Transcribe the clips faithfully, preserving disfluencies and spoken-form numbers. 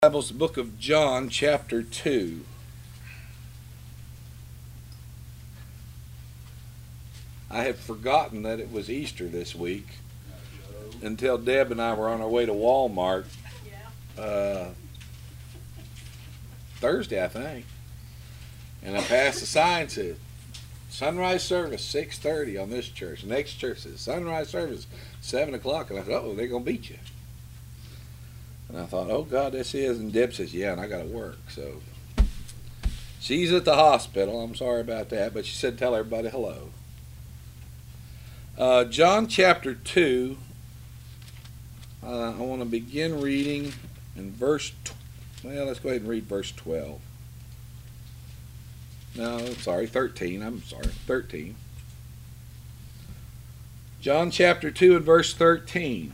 Bible's the book of John, chapter two. I had forgotten that it was Easter this week until Deb and I were on our way to Walmart uh, Thursday, I think. And I passed the sign that said, sunrise service, six thirty on this church. The next church says, sunrise service, seven o'clock. And I thought, oh, they're going to beat you. And I thought, oh, God, this is. And Deb says, yeah, and I got to work. So she's at the hospital. I'm sorry about that. But she said, tell everybody hello. Uh, John chapter two, uh, I want to begin reading in verse, well, let's go ahead and read verse twelve. No, sorry, thirteen. I'm sorry, thirteen. John chapter two and verse thirteen.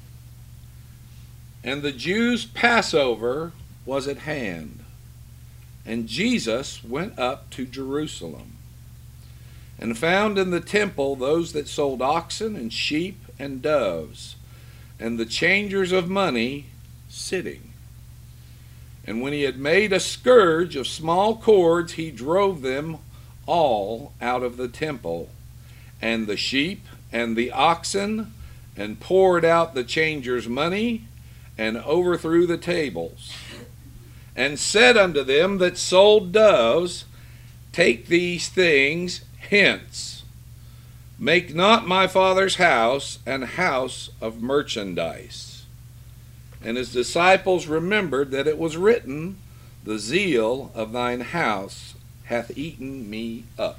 And the Jews' Passover was at hand, and Jesus went up to Jerusalem, and found in the temple those that sold oxen and sheep and doves, and the changers of money sitting. And when he had made a scourge of small cords, he drove them all out of the temple, and the sheep and the oxen, and poured out the changers' money, and overthrew the tables, and said unto them that sold doves, take these things hence. Make not my Father's house an house of merchandise. And his disciples remembered that it was written, the zeal of thine house hath eaten me up.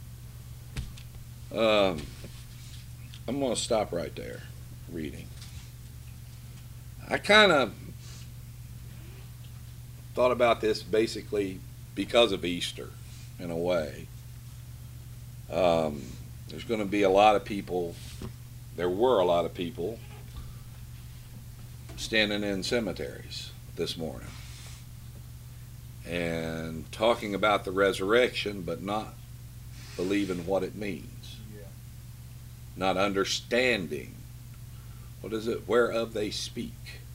Um, I'm going to stop right there reading. I kind of thought about this basically because of Easter, in a way. Um, there's going to be a lot of people, there were a lot of people standing in cemeteries this morning and talking about the resurrection, but not believing what it means. Yeah. Not understanding. What is it? Whereof they speak.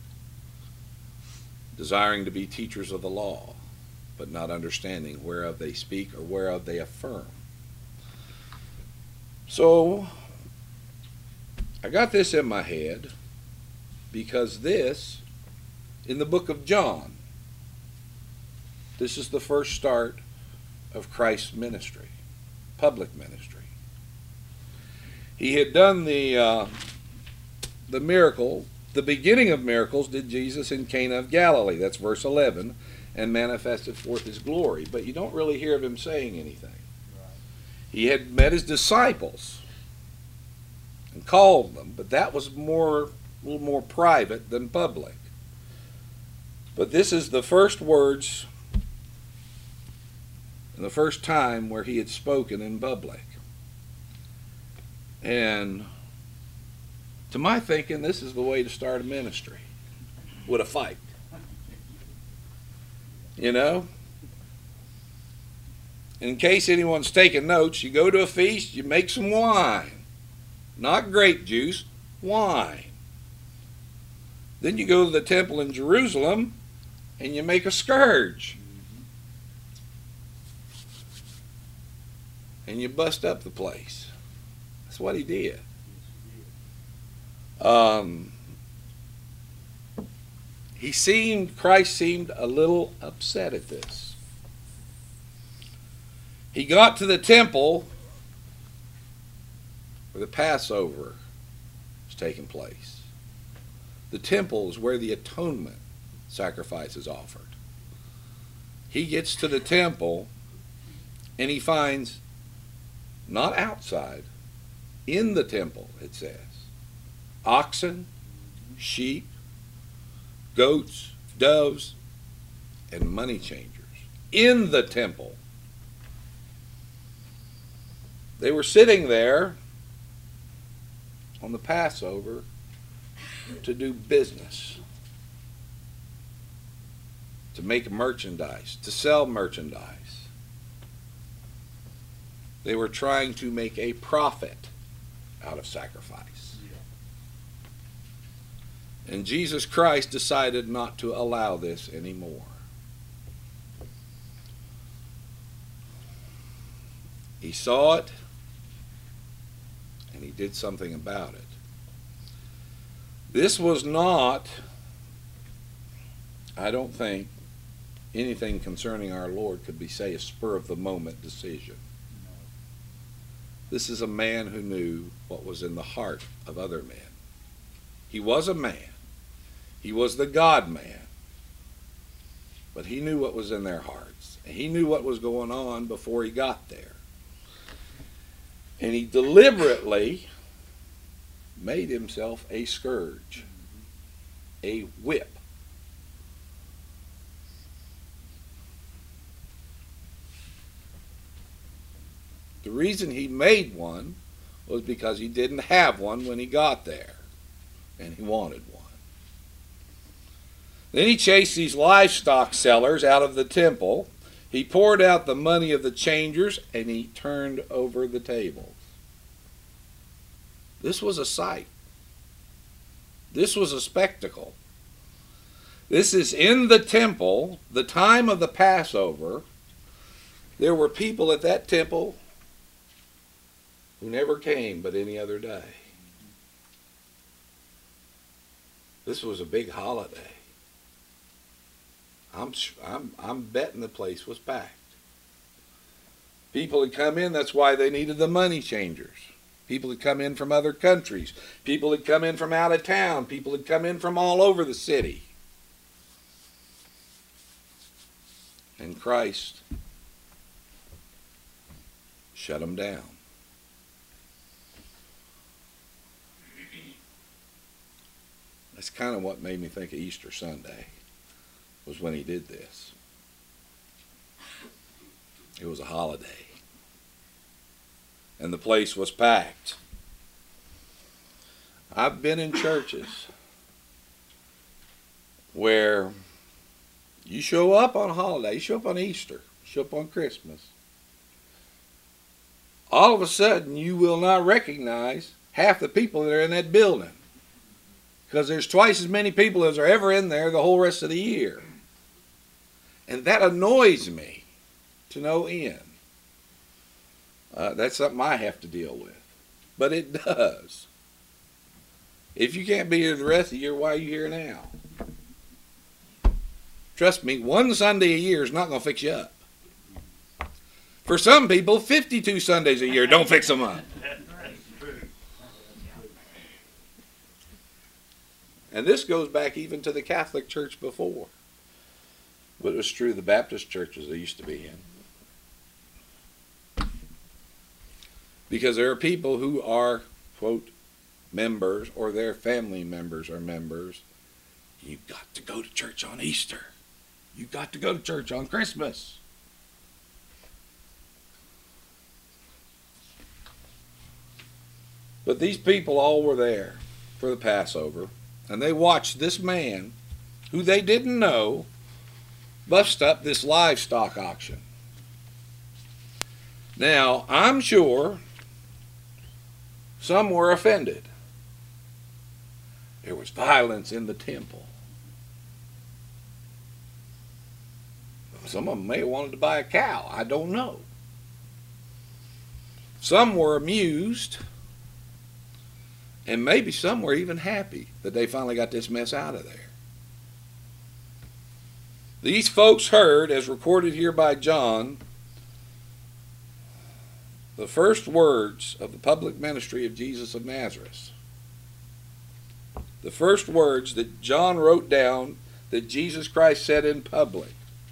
Desiring to be teachers of the law, but not understanding whereof they speak or whereof they affirm. So, I got this in my head because this, in the book of John, this is the first start of Christ's ministry, public ministry. He had done the uh, the miracle. The beginning of miracles did Jesus in Cana of Galilee. That's verse eleven. And manifested forth his glory. But you don't really hear of him saying anything. Right. He had met his disciples and called them. But that was more, a little more private than public. But this is the first words and the first time where he had spoken in public. And to my thinking, this is the way to start a ministry, with a fight. You know? In case anyone's taking notes, you go to a feast, you make some wine. Not grape juice, wine. Then you go to the temple in Jerusalem, and you make a scourge. And you bust up the place. That's what he did. Um, he seemed, Christ seemed a little upset at this. He got to the temple where the Passover was taking place. The temple is where the atonement sacrifice is offered. He gets to the temple and he finds, not outside, in the temple, it says, oxen, sheep, goats, doves, and money changers in the temple. They were sitting there on the Passover to do business, to make merchandise, to sell merchandise. They were trying to make a profit out of sacrifice. And Jesus Christ decided not to allow this anymore. He saw it, and he did something about it. This was not, I don't think, anything concerning our Lord could be, say, a spur-of-the-moment decision. This is a man who knew what was in the heart of other men. He was a man. He was the God-man. But he knew what was in their hearts. And he knew what was going on before he got there. And he deliberately made himself a scourge, a whip. The reason he made one was because he didn't have one when he got there, and he wanted one. Then he chased these livestock sellers out of the temple. He poured out the money of the changers, and he turned over the tables. This was a sight. This was a spectacle. This is in the temple, the time of the Passover. There were people at that temple who never came but any other day. This was a big holiday. I'm, I'm, I'm betting the place was packed. People had come in, that's why they needed the money changers. People had come in from other countries. People had come in from out of town. People had come in from all over the city. And Christ shut them down. That's kind of what made me think of Easter Sunday, was when he did this. It was a holiday. And the place was packed. I've been in churches where you show up on a holiday, you show up on Easter, you show up on Christmas. All of a sudden, you will not recognize half the people that are in that building, because there's twice as many people as are ever in there the whole rest of the year. And that annoys me to no end. Uh, that's something I have to deal with. But it does. If you can't be here the rest of the year, why are you here now? Trust me, one Sunday a year is not going to fix you up. For some people, fifty-two Sundays a year don't fix them up. And this goes back even to the Catholic Church before. But it was true of the Baptist churches I used to be in. Because there are people who are, quote, members, or their family members are members. You've got to go to church on Easter. You've got to go to church on Christmas. But these people all were there for the Passover, and they watched this man, who they didn't know, bust up this livestock auction. Now, I'm sure some were offended. There was violence in the temple. Some of them may have wanted to buy a cow. I don't know. Some were amused. And maybe some were even happy that they finally got this mess out of there. These folks heard, as recorded here by John, the first words of the public ministry of Jesus of Nazareth. The first words that John wrote down that Jesus Christ said in public.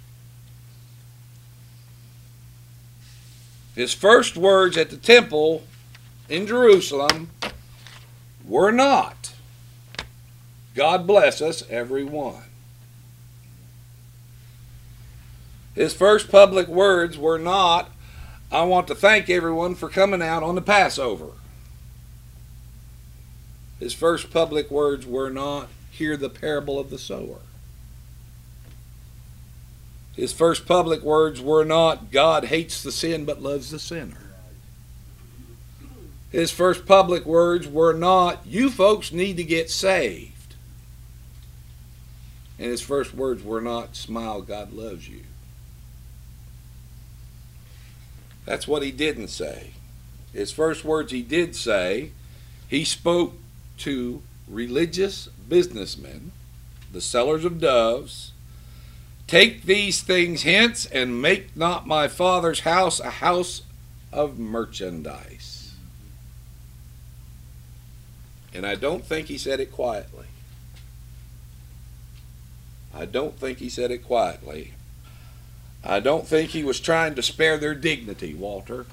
His first words at the temple in Jerusalem were not, God bless us, everyone. His first public words were not, I want to thank everyone for coming out on the Passover. His first public words were not, hear the parable of the sower. His first public words were not, God hates the sin but loves the sinner. His first public words were not, you folks need to get saved. And his first words were not, "Smile, God loves you." That's what he didn't say. His first words he did say, he spoke to religious businessmen, the sellers of doves, "Take these things hence, and make not my Father's house a house of merchandise." And I don't think he said it quietly. I don't think he said it quietly. I don't think he was trying to spare their dignity, Walter.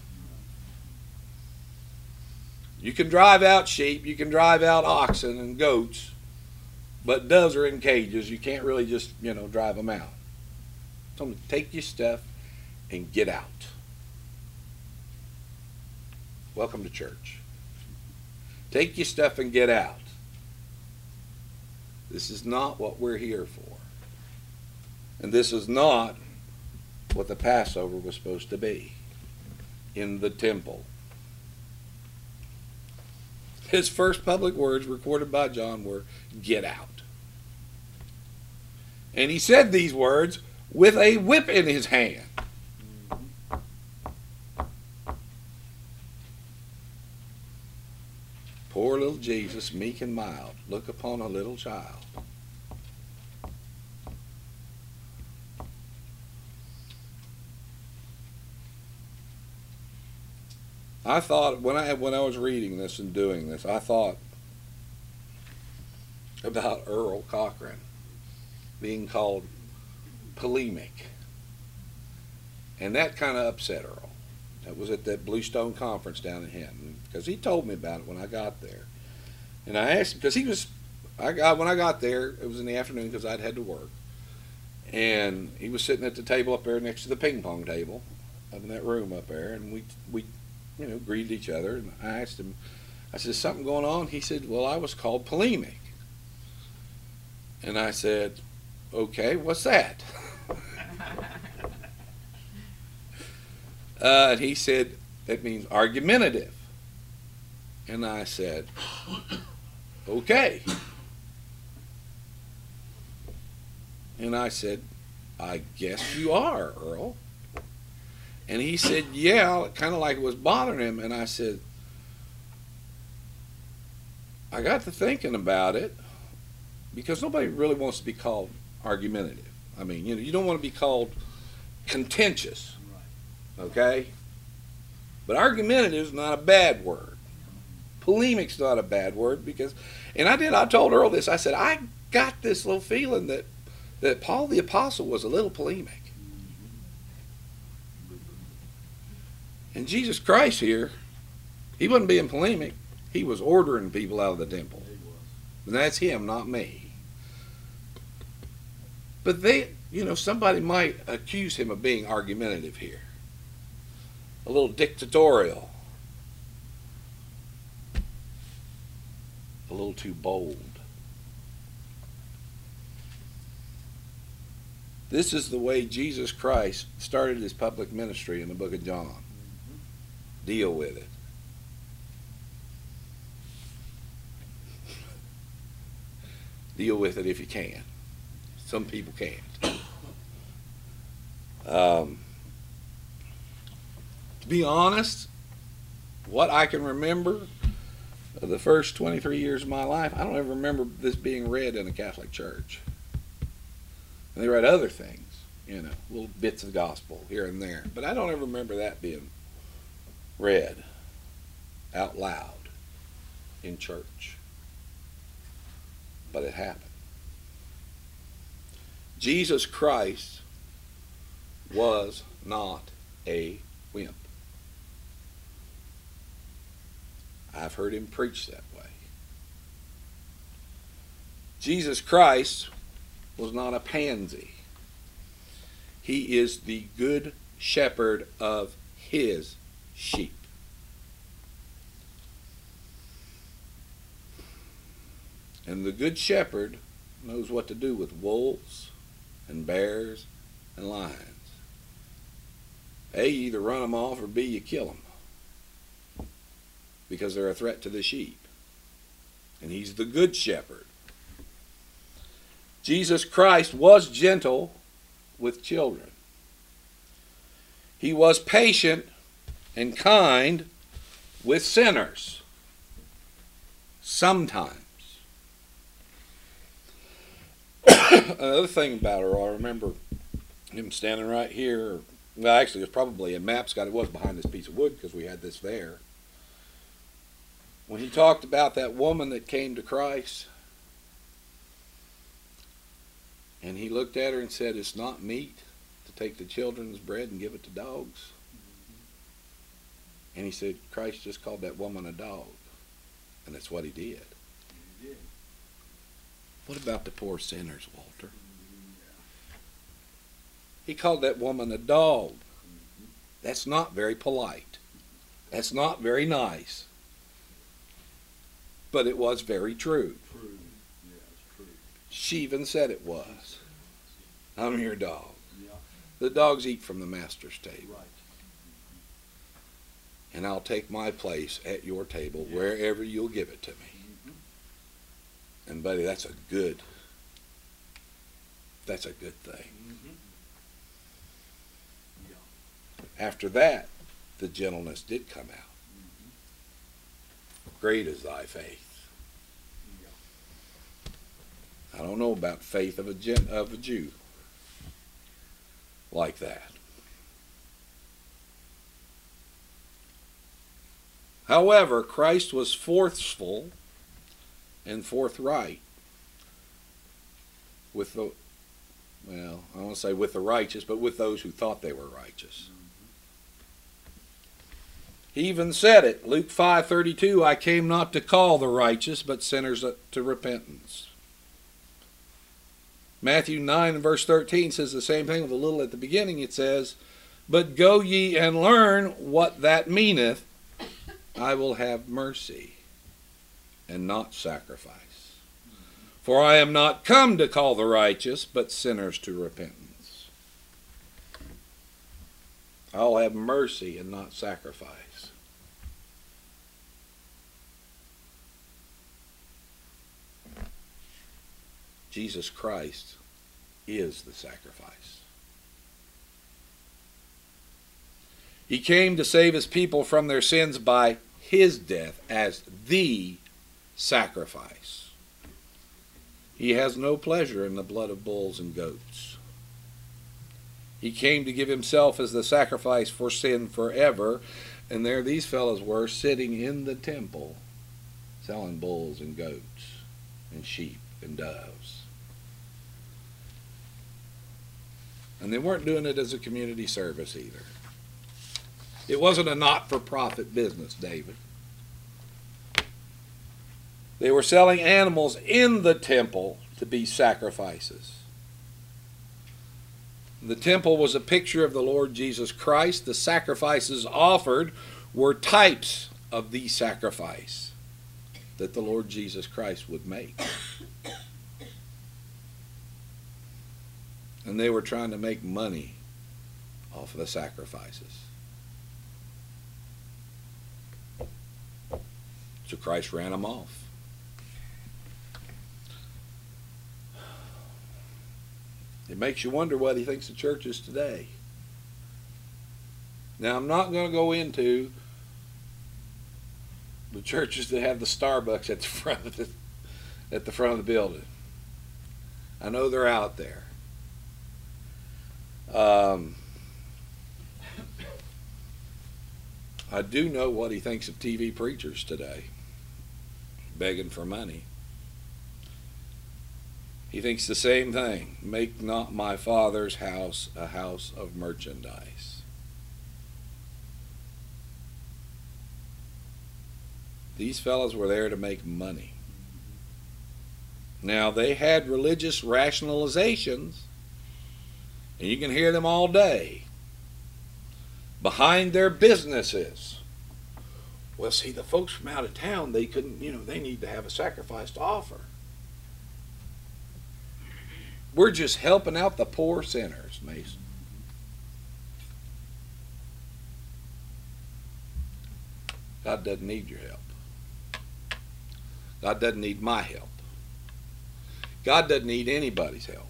You can drive out sheep, you can drive out oxen and goats, but doves are in cages. You can't really just, you know, drive them out. So take your stuff and get out. Welcome to church. Take your stuff and get out. This is not what we're here for. And this is not what the Passover was supposed to be in the temple. His first public words recorded by John were, "Get out." And he said these words with a whip in his hand. Poor little Jesus, meek and mild, look upon a little child. I thought, when I when I was reading this and doing this, I thought about Earl Cochran being called polemic. And that kind of upset Earl. That was at that Bluestone conference down in Hinton, because he told me about it when I got there. And I asked him, because he was, I got, when I got there, it was in the afternoon because I'd had to work. And he was sitting at the table up there next to the ping pong table, up in that room up there, and we, we you know, greeted each other. And I asked him, I said, "Is something going on?" He said, "Well, I was called polemic." And I said, "Okay, what's that?" uh, and he said, "That means argumentative." And I said, "Okay." And I said, "I guess you are, Earl." And he said, "Yeah," kind of like it was bothering him. And I said, "I got to thinking about it, because nobody really wants to be called argumentative. I mean, you know, you don't want to be called contentious, okay? But argumentative is not a bad word. Polemic's not a bad word, because, and I did, I told Earl this, I said, I got this little feeling that, that Paul the Apostle was a little polemic. And Jesus Christ here, he wasn't being polemic. He was ordering people out of the temple. And that's him, not me. But they, you know, somebody might accuse him of being argumentative here. A little dictatorial. A little too bold. This is the way Jesus Christ started his public ministry in the book of John. Deal with it. Deal with it if you can. Some people can't. Um, to be honest, what I can remember of the first twenty-three years of my life, I don't ever remember this being read in a Catholic church. And they read other things, you know, little bits of the gospel here and there. But I don't ever remember that being read out loud in church. But it happened. Jesus Christ was not a wimp. I've heard him preach that way. Jesus Christ was not a pansy. He is the good shepherd of his sheep. And the good shepherd knows what to do with wolves and bears and lions. A, you either run them off, or B, you kill them, because they're a threat to the sheep. And he's the good shepherd. Jesus Christ was gentle with children. He was patient and kind with sinners. Sometimes. Another thing about her, I remember him standing right here. Well, actually, it was probably a map, Scott. It was behind this piece of wood because we had this there. When he talked about that woman that came to Christ, and he looked at her and said, "It's not meat to take the children's bread and give it to dogs." And he said, Christ just called that woman a dog. And that's what he did. He did. What about the poor sinners, Walter? He called that woman a dog. That's not very polite. That's not very nice. But it was very true. True. Yeah, it's true. She even said it was. I'm your dog. Yeah. The dogs eat from the master's table. Right. And I'll take my place at your table, yeah, wherever you'll give it to me. Mm-hmm. And buddy, that's a good, that's a good thing. Mm-hmm. Yeah. After that, the gentleness did come out. Mm-hmm. Great is thy faith. Yeah. I don't know about faith of a, gen, of a Jew like that. However, Christ was forceful and forthright with the, well, I don't want to say with the righteous, but with those who thought they were righteous. He even said it, Luke five thirty-two, I came not to call the righteous, but sinners to repentance. Matthew nine and verse thirteen says the same thing with a little at the beginning. It says, but go ye and learn what that meaneth, I will have mercy and not sacrifice. For I am not come to call the righteous, but sinners to repentance. I'll have mercy and not sacrifice. Jesus Christ is the sacrifice. He came to save his people from their sins by his death as the sacrifice. He has no pleasure in the blood of bulls and goats. He came to give himself as the sacrifice for sin forever. And there these fellows were sitting in the temple selling bulls and goats and sheep and doves. And they weren't doing it as a community service either. It wasn't a not-for-profit business, David. They were selling animals in the temple to be sacrifices. The temple was a picture of the Lord Jesus Christ. The sacrifices offered were types of the sacrifice that the Lord Jesus Christ would make. And they were trying to make money off of the sacrifices. So Christ ran them off. It makes you wonder what he thinks the church is today. Now, I'm not going to go into the churches that have the Starbucks at the front of the, at the front of the building. I know they're out there. Um, I do know what he thinks of T V preachers today, begging for money. He thinks the same thing. Make not my Father's house a house of merchandise. These fellows were there to make money. Now, they had religious rationalizations, and you can hear them all day, behind their businesses. Well, see, the folks from out of town, they couldn't, you know, they need to have a sacrifice to offer. We're just helping out the poor sinners, Mason. God doesn't need your help. God doesn't need my help. God doesn't need anybody's help.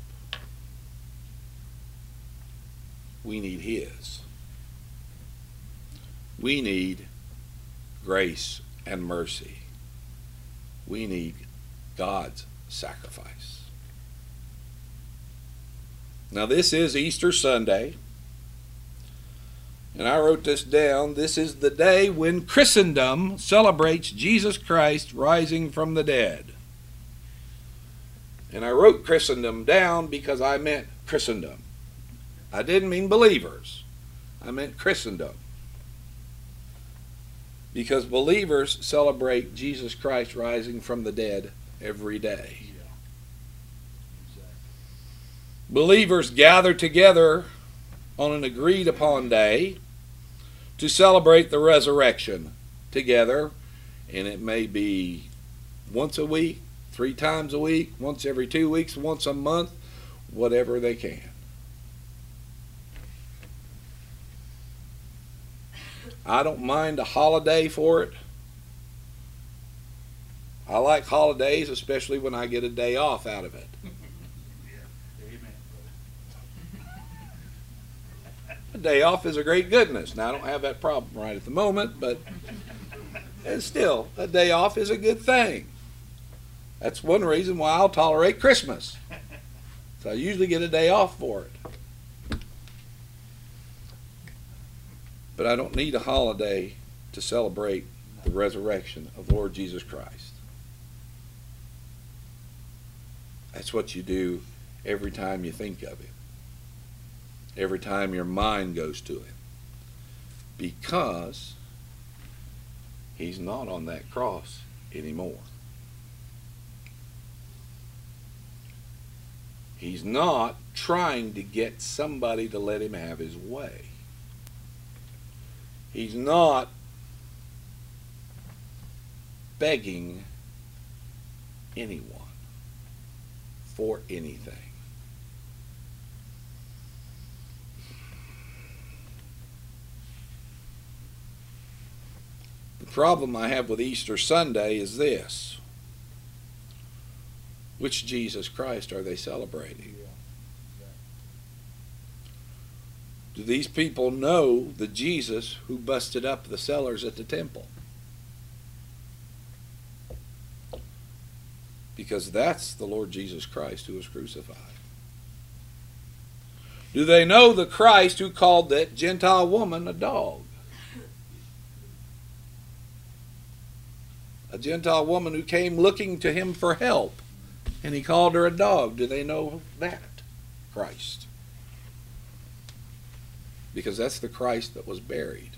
We need His. We need grace and mercy. We need God's sacrifice. Now, this is Easter Sunday, and I wrote this down. This is the day when Christendom celebrates Jesus Christ rising from the dead. And I wrote Christendom down because I meant Christendom. I didn't mean believers. I meant Christendom. Because believers celebrate Jesus Christ rising from the dead every day. Yeah. Exactly. Believers gather together on an agreed upon day to celebrate the resurrection together, and it may be once a week, three times a week, once every two weeks, once a month, whatever they can. I don't mind a holiday for it. I like holidays, especially when I get a day off out of it. A day off is a great goodness. Now, I don't have that problem right at the moment, but it's still, a day off is a good thing. That's one reason why I'll tolerate Christmas. So I usually get a day off for it. But I don't need a holiday to celebrate the resurrection of Lord Jesus Christ. That's what you do every time you think of Him. Every time your mind goes to Him. Because He's not on that cross anymore. He's not trying to get somebody to let Him have His way. He's not begging anyone for anything. The problem I have with Easter Sunday is this. Which Jesus Christ are they celebrating? Do these people know the Jesus who busted up the cellars at the temple? Because that's the Lord Jesus Christ who was crucified. Do they know the Christ who called that Gentile woman a dog? A Gentile woman who came looking to Him for help, and He called her a dog. Do they know that Christ? Because that's the Christ that was buried.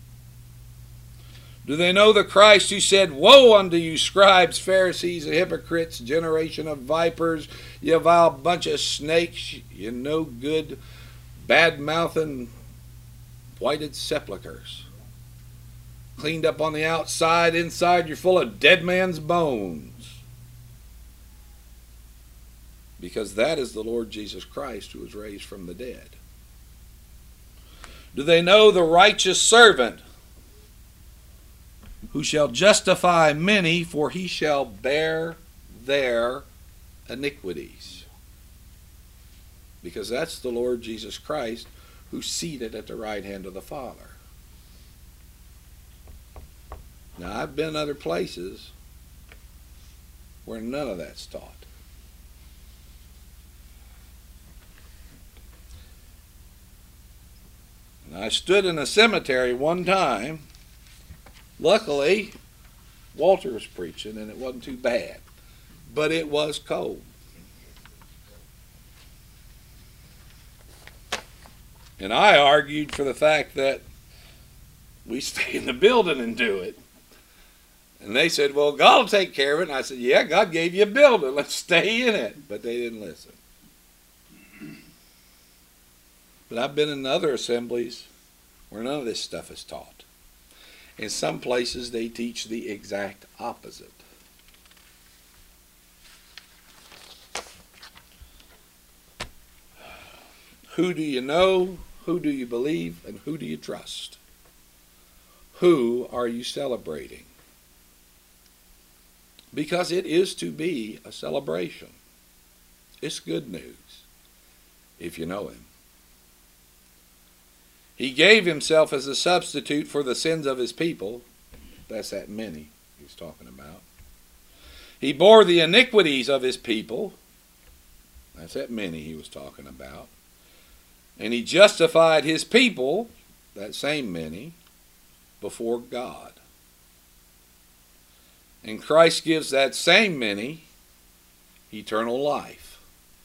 Do they know the Christ who said, "Woe unto you, scribes, Pharisees, and hypocrites, generation of vipers, you vile bunch of snakes, you no good, bad-mouthing, whited sepulchres. Cleaned up on the outside, inside you're full of dead man's bones." Because that is the Lord Jesus Christ who was raised from the dead. Do they know the righteous servant who shall justify many, for he shall bear their iniquities? Because that's the Lord Jesus Christ who's seated at the right hand of the Father. Now, I've been other places where none of that's taught. And I stood in a cemetery one time. Luckily, Walter was preaching, and it wasn't too bad. But it was cold. And I argued for the fact that we stay in the building and do it. And they said, "Well, God will take care of it." And I said, "Yeah, God gave you a building. Let's stay in it." But they didn't listen. But I've been in other assemblies where none of this stuff is taught. In some places, they teach the exact opposite. Who do you know? Who do you believe? And who do you trust? Who are you celebrating? Because it is to be a celebration. It's good news if you know him. He gave himself as a substitute for the sins of his people. That's that many he's talking about. He bore the iniquities of his people. That's that many he was talking about. And he justified his people, that same many, before God. And Christ gives that same many eternal life.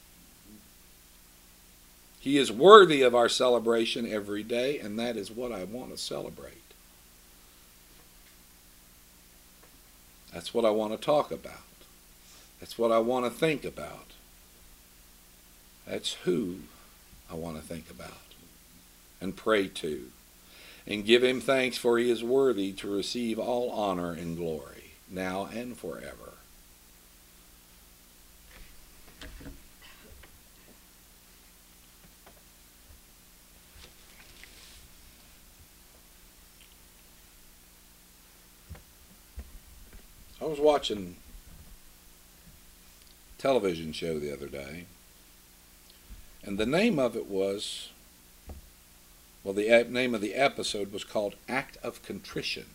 He is worthy of our celebration every day, and that is what I want to celebrate. That's what I want to talk about. That's what I want to think about. That's who I want to think about and pray to and give him thanks, for he is worthy to receive all honor and glory, now and forever. I was watching a television show the other day, and the name of it was, well, the name of the episode was called Act of Contrition.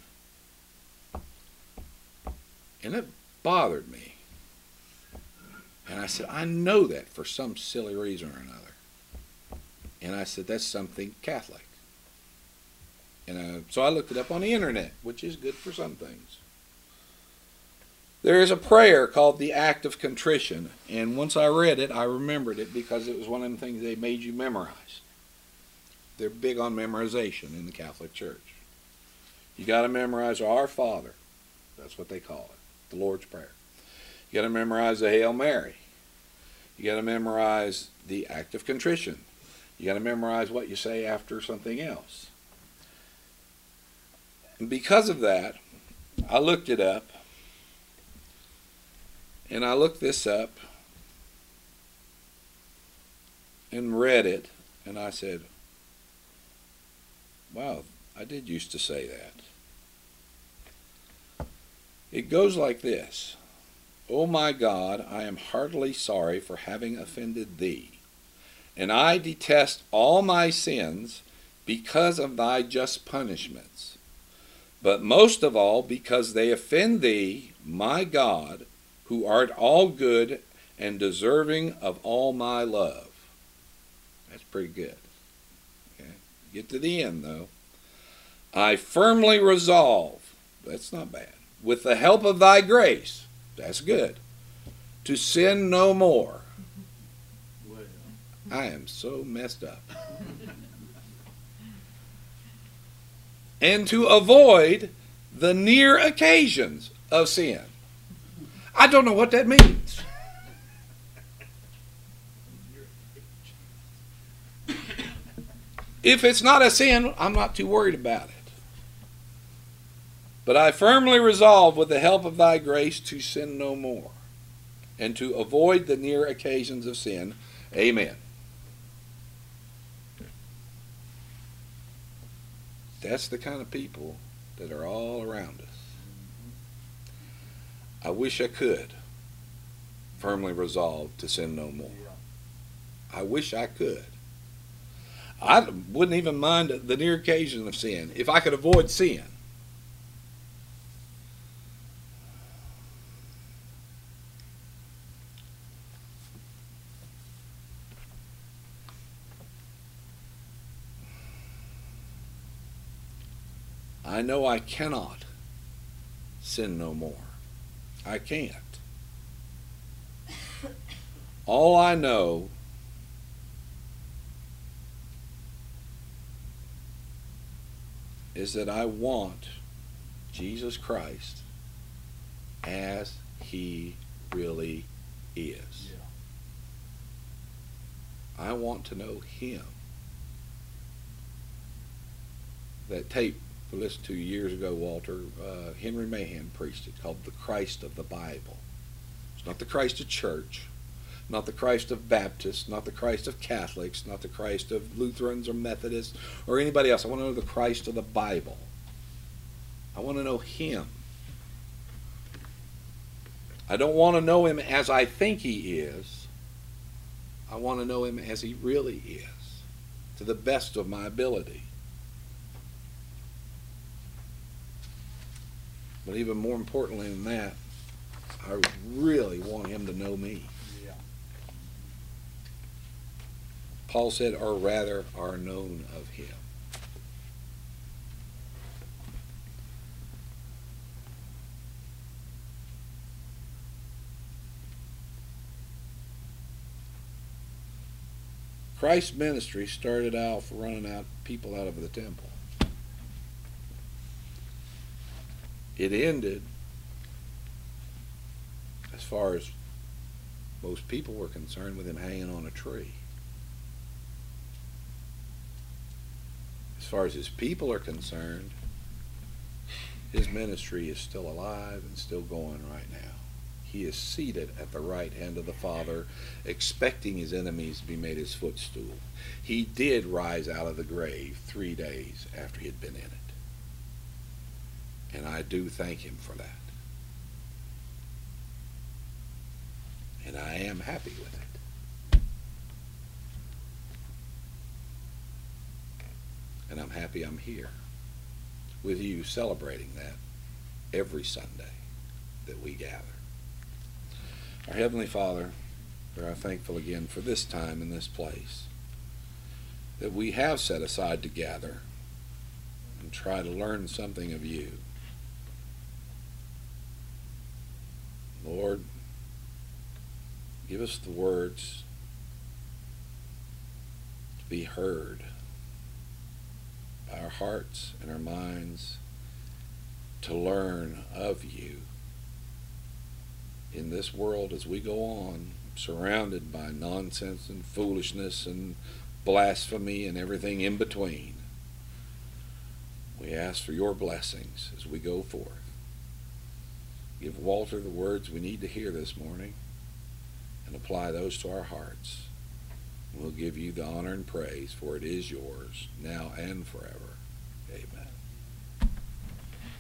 And it bothered me. And I said, I know that for some silly reason or another. And I said, that's something Catholic. And I, so I looked it up on the internet, which is good for some things. There is a prayer called the Act of Contrition, and once I read it, I remembered it because it was one of the things they made you memorize. They're big on memorization in the Catholic Church. You got to memorize Our Father. That's what they call it, the Lord's Prayer. You got to memorize the Hail Mary. You got to memorize the Act of Contrition. You got to memorize what you say after something else. And because of that, I looked it up. And I looked this up and read it, and I said, wow, I did used to say that. It goes like this. O my God, I am heartily sorry for having offended thee, and I detest all my sins because of thy just punishments, but most of all because they offend thee, my God, who art all good and deserving of all my love. That's pretty good. Okay. Get to the end, though. I firmly resolve, that's not bad, with the help of thy grace, that's good, to sin no more. I am so messed up. And to avoid the near occasions of sin. I don't know what that means. If it's not a sin, I'm not too worried about it. But I firmly resolve with the help of thy grace to sin no more, and to avoid the near occasions of sin. Amen. That's the kind of people that are all around us. I wish I could firmly resolve to sin no more. I wish I could. I wouldn't even mind the near occasion of sin if I could avoid sin. I know I cannot sin no more. I can't. All I know is that I want Jesus Christ as he really is. Yeah. I want to know him. That tape we listened to years ago, Walter, uh, Henry Mahan preached it, called The Christ of the Bible. It's not the Christ of church, not the Christ of Baptists, not the Christ of Catholics, not the Christ of Lutherans or Methodists or anybody else. I want to know the Christ of the Bible. I want to know him. I don't want to know him as I think he is. I want to know him as he really is, to the best of my ability. But even more importantly than that, I really want him to know me. Yeah. Paul said, or rather, are known of him. Christ's ministry started off running out people out of the temple. It ended, as far as most people were concerned, with him hanging on a tree. As far as his people are concerned, his ministry is still alive and still going right now. He is seated at the right hand of the Father, expecting his enemies to be made his footstool. He did rise out of the grave three days after he had been in it. And I do thank him for that. And I am happy with it. And I'm happy I'm here with you celebrating that every Sunday that we gather. Our Heavenly Father, we are thankful again for this time in this place that we have set aside to gather and try to learn something of you. Lord, give us the words to be heard by our hearts and our minds, to learn of you in this world as we go on, surrounded by nonsense and foolishness and blasphemy and everything in between. We ask for your blessings as we go forth. Give Walter the words we need to hear this morning and apply those to our hearts. We'll give you the honor and praise, for it is yours, now and forever. Amen.